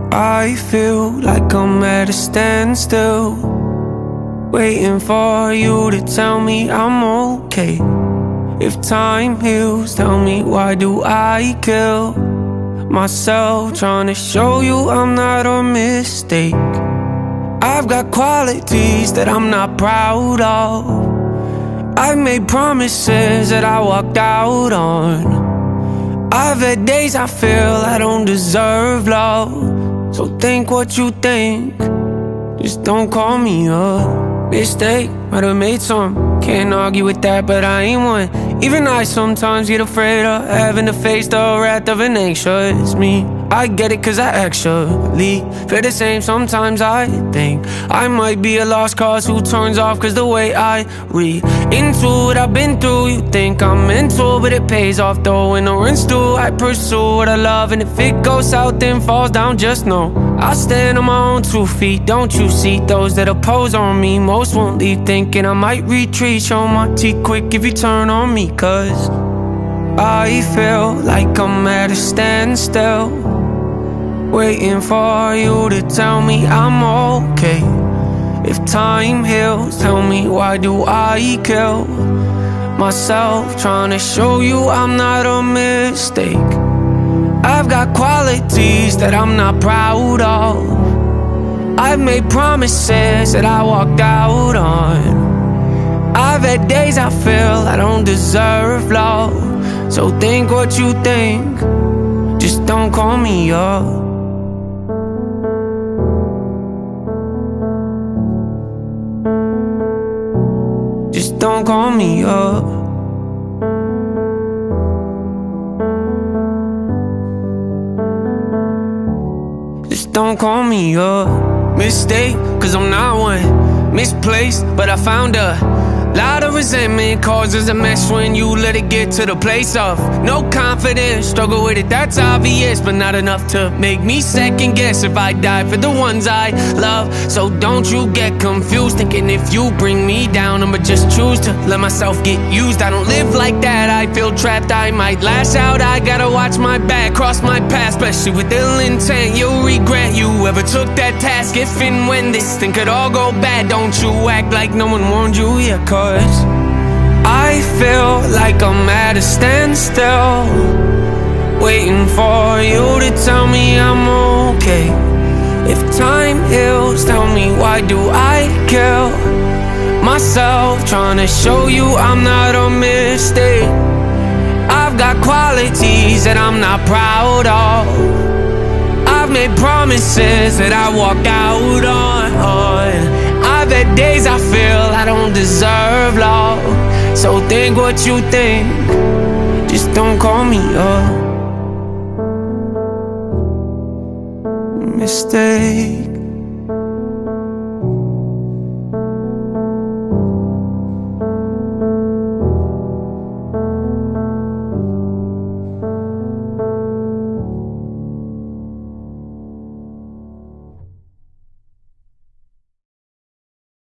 I feel like I'm at a standstill, waiting for you to tell me I'm okay. If time heals, tell me why do I kill myself trying to show you I'm not a mistake. I've got qualities that I'm not proud of. I've made promises that I walked out on. I've had days I feel I don't deserve love. So think what you think, just don't call me a mistake. Might have made some, can't argue with that, but I ain't one. Even I sometimes get afraid of having to face the wrath of an anxious me. I get it cause I actually feel the same. Sometimes I think I might be a lost cause who turns off cause the way I read into what I've been through. You think I'm mental, but it pays off though. When the rent's due, I pursue what I love. And if it goes south then falls down, just know I stand on my own 2 feet. Don't you see those that oppose on me? Most won't leave thinking I might retreat. Show my teeth quick if you turn on me, cause I feel like I'm at a standstill, waiting for you to tell me I'm okay. If time heals, tell me why do I kill myself trying to show you I'm not a mistake. I've got qualities that I'm not proud of. I've made promises that I walked out on. I've had days I feel I don't deserve love. So think what you think, just don't call me up. Just don't call me up. Just don't call me up. Mistake, cause I'm not one. Misplaced, but I found a lot of resentment causes a mess when you let it get to the place of no confidence. Struggle with it, that's obvious, but not enough to make me second guess if I die for the ones I love. So don't you get confused thinking if you bring me down I'ma just choose to let myself get used. I don't live like that, I feel trapped, I might lash out. I gotta watch my back, cross my path, especially with ill intent. You'll regret you ever took that task if and when this thing could all go bad. Don't you act like no one warned you, yeah, cause I feel like I'm at a standstill, waiting for you to tell me I'm okay. If time heals, tell me why do I kill myself trying to show you I'm not a mistake. I've got qualities that I'm not proud of. I've made promises that I walked out on. I've had days I feel I don't deserve love. So think what you think, just don't call me a mistake.